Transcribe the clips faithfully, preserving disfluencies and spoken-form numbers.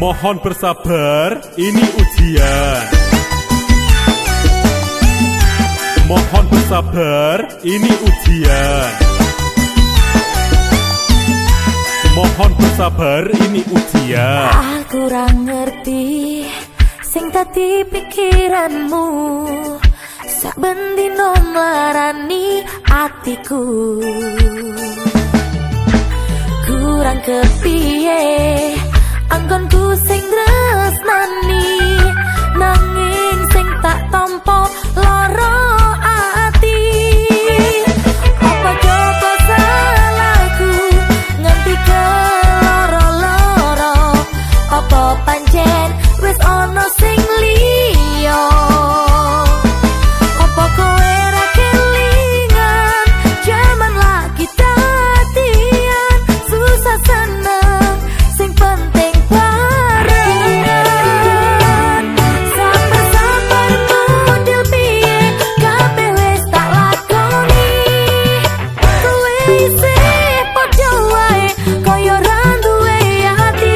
Mohon bersabar, ini ujian. Mohon bersabar, ini ujian. Mohon bersabar, ini ujian. Aku ora ngerti sing dadi pikiranmu, sak bendino marani atiku. Kurang kepiye anggonku sing tresnani, nanging sing tak tampa lara ati. Apa coba salahku nganti keloro-loro? Apa pancen wis ana sing liya? Apa kowe ra kelingan jaman lagi tadian susah seneng sing penting barengan. Sabar-sabar model piye kabeh wis tak lakoni, kowe isih padha wae kaya ra duwe ati.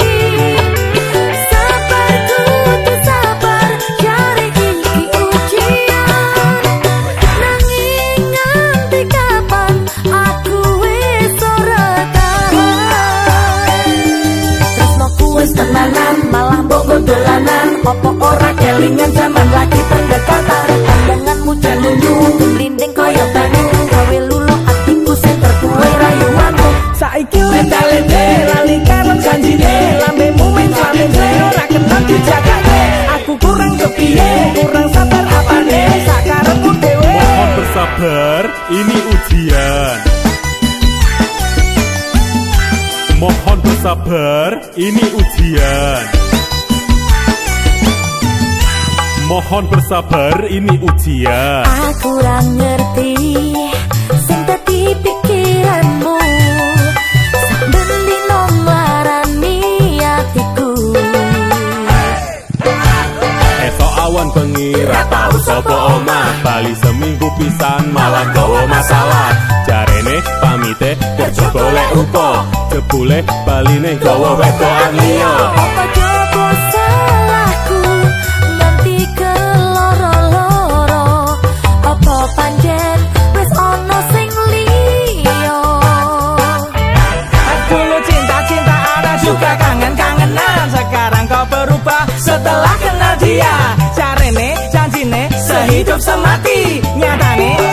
Sabar kudu sabar jare iki ujian, nanging nganti kapan aku wis ora tahan. Tresnoku wis tenanan malah mbok dolanan, opo ora kelingan zaman lagi pendekatan. Pandanganmu jalunyu gelinding kaya banyu, gawe lulo atiku sing terkuwe rayuanmu. Saiki lente-lente lali karo janjine, lambemu mencla-mencla ora kena dijagane. Aku kurang kepiye, kurang sabar apane, sakarepku dhewe. Mohon bersabar, ini ujian. Mohon bersabar, ini ujian. Mohon bersabar, ini ujian. Aku ora ngerti sing dadi pikiranmu, sak bendino marani atiku. Esok awan bengi ra tau sapa omah, bali seminggu pisan malah gawa masalah. Jarene pamite kerja golek upo, jebule baline gawa wedokan liya. Apa coba salahku nganti keloro-loro? Apa pancen wis ana sing liya? Dulu cinta-cinta ada juga kangen-kangenan, sekarang kau berubah setelah kenal dia. Carane janjine sehidup semati, nyatane